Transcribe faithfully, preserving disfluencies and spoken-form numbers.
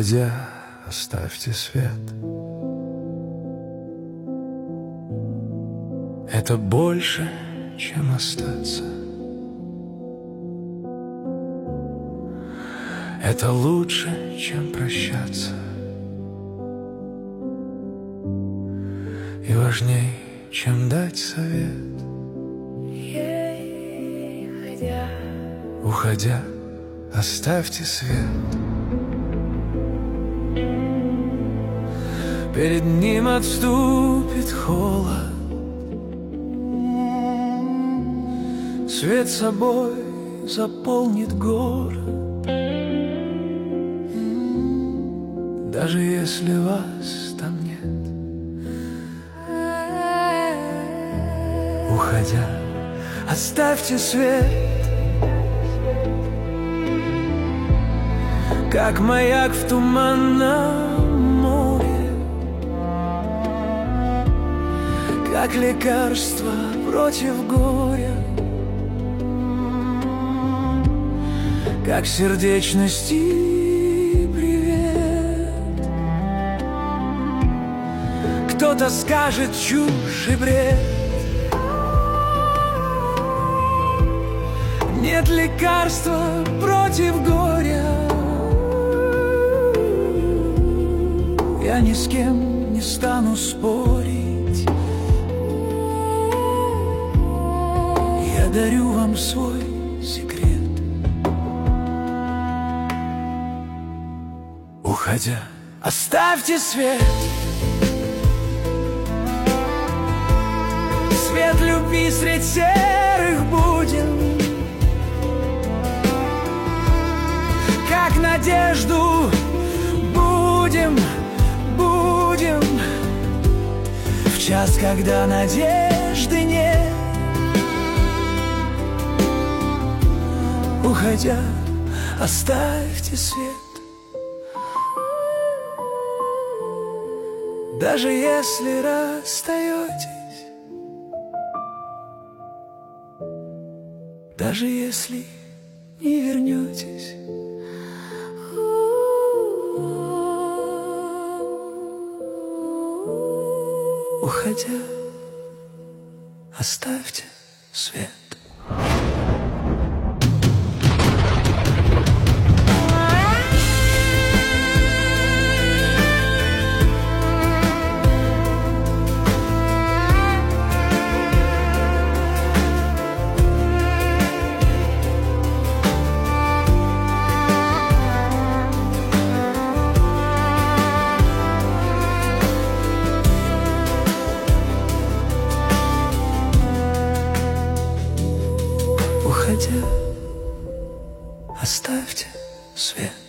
Уходя, оставьте свет. Это больше, чем остаться. Это лучше, чем прощаться. И важней, чем дать совет. Уходя, оставьте свет. Перед ним отступит холод. Свет собой заполнит город. Даже если вас там нет. Уходя, оставьте свет. Как маяк в туманном море, как лекарство против горя, как сердечности привет. Кто-то скажет чушь и бред. Нет лекарства против горя. Я ни с кем не стану спорить. Я дарю вам свой секрет. Уходя, оставьте свет. Свет любви средь серых будем, как надежду будем, будем в час, когда надежды нет. Уходя, оставьте свет. Даже если расстаетесь, даже если не вернетесь. Уходя, оставьте свет. Уходя, оставьте свет.